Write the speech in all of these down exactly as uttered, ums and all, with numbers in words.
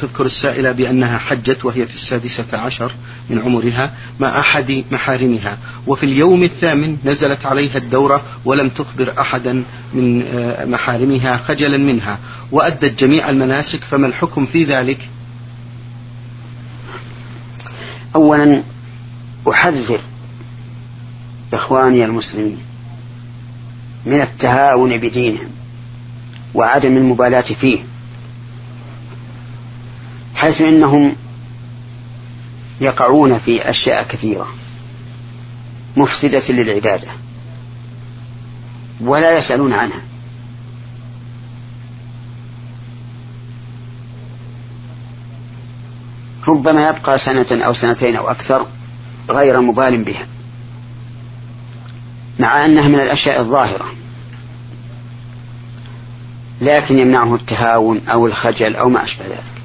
تذكر السائلة بأنها حجت وهي في السادسة عشر من عمرها مع أحد محارمها، وفي اليوم الثامن نزلت عليها الدورة ولم تخبر أحدا من محارمها خجلا منها، وأدت جميع المناسك، فما الحكم في ذلك؟ أولا أحذر إخواني المسلمين من التهاون بدينهم وعدم المبالاة فيه، حيث إنهم يقعون في أشياء كثيرة مفسدة للعبادة ولا يسألون عنها. ربما يبقى سنة أو سنتين أو أكثر غير مبال بها، مع أنها من الأشياء الظاهرة، لكن يمنعه التهاون أو الخجل أو ما أشبه ذلك.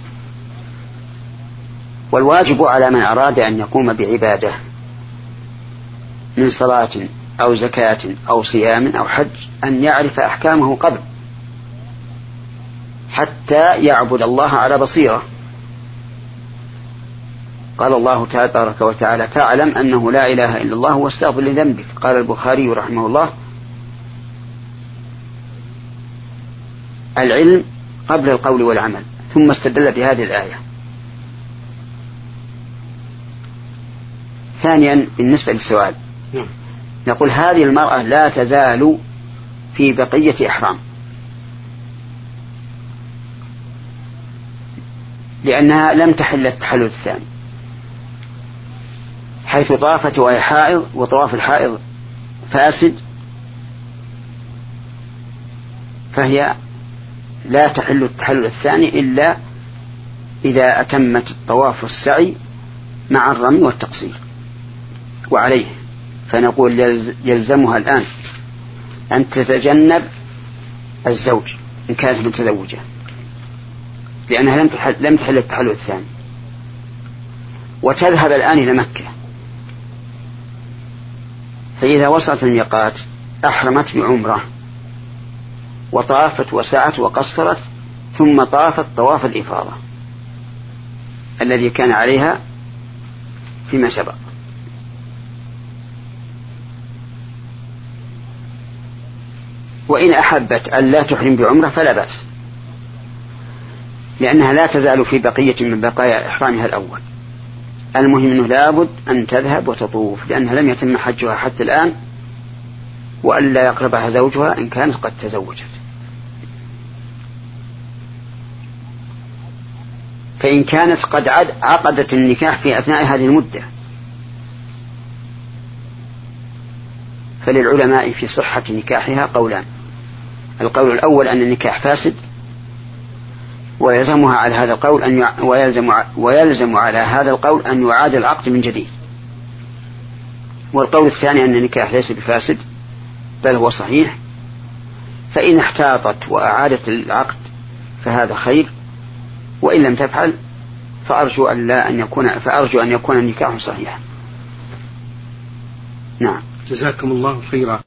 والواجب على من أراد أن يقوم بعبادة من صلاة أو زكاة أو صيام أو حج أن يعرف أحكامه قبل، حتى يعبد الله على بصيرة. قال الله تبارك وتعالى: فاعلم أنه لا إله إلا الله واستغفر لذنبك. قال البخاري رحمه الله: العلم قبل القول والعمل، ثم استدل بهذه الآية. ثانيا بالنسبة للسؤال، نقول هذه المرأة لا تزال في بقية إحرام، لأنها لم تحل التحلل الثاني، حيث طافت وهي حائض، وطواف الحائض فاسد، فهي لا تحل التحلل الثاني إلا إذا أتمت الطواف والسعي مع الرمي والتقصير. وعليه فنقول يلزمها الآن أن تتجنب الزوج إن كانت متزوجة، لأنها لم تحل, لم تحل التحلل الثاني، وتذهب الآن إلى مكة. فإذا وصلت الميقات أحرمت بعمرة وطافت وسعت وقصرت، ثم طافت طواف الإفاضة الذي كان عليها فيما سبق. وإن أحبت أن لا تحرم بعمرة فلا بأس، لأنها لا تزال في بقية من بقايا إحرامها الأول. المهم أنه لابد أن تذهب وتطوف، لأنها لم يتم حجها حتى الآن، وألا يقربها زوجها إن كانت قد تزوجت. فإن كانت قد عقدت النكاح في أثناء هذه المدة فللعلماء في صحة نكاحها قولان: القول الأول أن النكاح فاسد، ويلزمها على هذا القول أن ي... ويلزم... ويلزم على هذا القول أن يعاد العقد من جديد. والقول الثاني أن النكاح ليس بفاسد بل هو صحيح، فإن احتاطت وأعادت العقد فهذا خير، وإن لم تفعل فأرجو أن لا أن يكون فأرجو أن يكون النكاح صحيحا. نعم. جزاكم الله خيرا.